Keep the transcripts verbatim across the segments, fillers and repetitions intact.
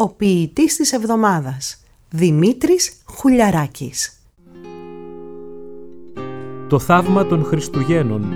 ο ποιητής της εβδομάδας, Δημήτρης Χουλιαράκης. Το θαύμα των Χριστουγέννων.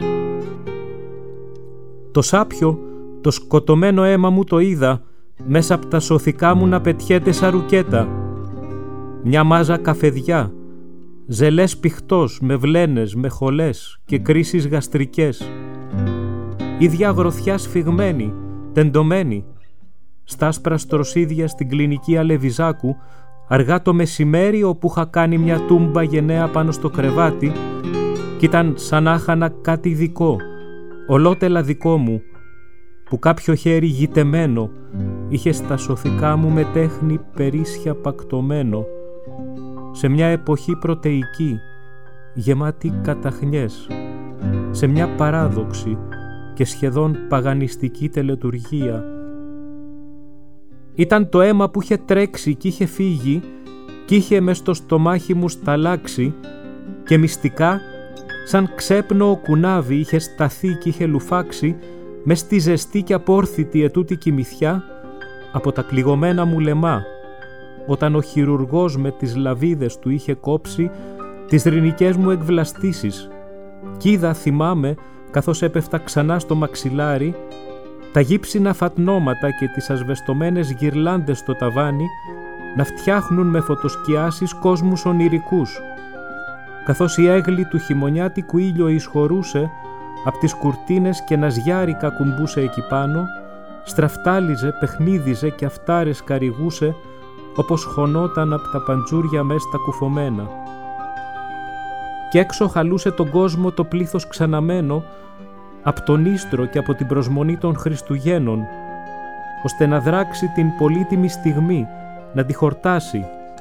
Το σάπιο, το σκοτωμένο αίμα μου το είδα, μέσα απ' τα σωθικά μου να πετιέται σαν ρουκέτα. Μια μάζα καφεδιά, ζελές πιχτός με βλένες, με χολές και κρίσεις γαστρικές. Ίδια γροθιά σφιγμένη, τεντωμένη, στα άσπρα στροσίδια στην κλινική Αλεβιζάκου, αργά το μεσημέρι όπου είχα κάνει μια τούμπα γενναία πάνω στο κρεβάτι κι ήταν σαν να χάνα κάτι δικό, ολότελα δικό μου, που κάποιο χέρι γητεμένο είχε στα σωθικά μου με τέχνη περίσσια πακτωμένο, σε μια εποχή πρωτεϊκή, γεμάτη καταχνιές, σε μια παράδοξη και σχεδόν παγανιστική τελετουργία. Ήταν το αίμα που είχε τρέξει κι είχε φύγει κι είχε μες στο στομάχι μου σταλάξει και μυστικά σαν ξέπνοο κουνάβι είχε σταθεί κι είχε λουφάξει μες στη ζεστή και απόρθητη ετούτη κοιμηθιά από τα κλιγωμένα μου λαιμά, όταν ο χειρουργός με τις λαβίδες του είχε κόψει τις ρηνικές μου εκβλαστήσεις κι είδα, θυμάμαι, καθώς έπεφτα ξανά στο μαξιλάρι, τα γύψινα φατνώματα και τις ασβεστομένες γυρλάντες στο ταβάνι να φτιάχνουν με φωτοσκιάσεις κόσμους ονειρικούς, καθώς η έγλη του χειμωνιάτικου ήλιο εισχωρούσε απ' τις κουρτίνες και ναζιάρικα κουμπούσε εκεί πάνω, στραφτάλιζε, παιχνίδιζε και αυτάρες καρυγούσε όπως χωνόταν απ' τα παντζούρια μες τα κουφωμένα. Κι έξω χαλούσε τον κόσμο το πλήθος ξαναμένο απ' τον ίστρο και από την προσμονή των Χριστουγέννων, ώστε να δράξει την πολύτιμη στιγμή, να τη χορτάσει.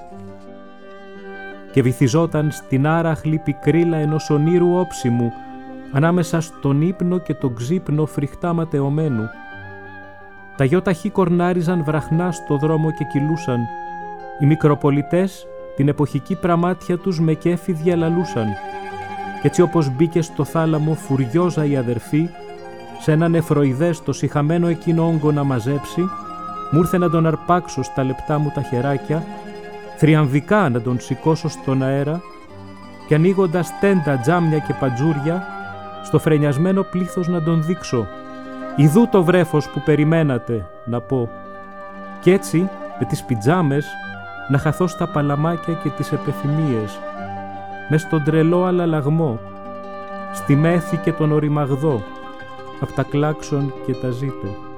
Και βυθιζόταν στην άραχλη πικρίλα ενός ονείρου όψιμου, ανάμεσα στον ύπνο και τον ξύπνο φρικτά ματαιωμένου. Τα γιοταχή κορνάριζαν βραχνά στο δρόμο και κυλούσαν. Οι μικροπολιτές την εποχική πραμάτια τους με κέφι διαλαλούσαν. Κι έτσι όπως μπήκε στο θάλαμο φουριόζα η αδερφή, σε έναν εφροϊδές το σιχαμένο εκείνο όγκο να μαζέψει, μου ήρθε να τον αρπάξω στα λεπτά μου τα χεράκια, θριαμβικά να τον σηκώσω στον αέρα και ανοίγοντας τέντα, τζάμια και παντζούρια, στο φρενιασμένο πλήθος να τον δείξω. «Ιδού το βρέφος που περιμένατε», να πω. Κι έτσι, με τις πιτζάμες, να χαθώ στα παλαμάκια και τις επεφημίες, μες στον τρελό αλλαλαγμό, στη μέθη και τον οριμαγδό, απ' τα κλάξον και τα ζήτω.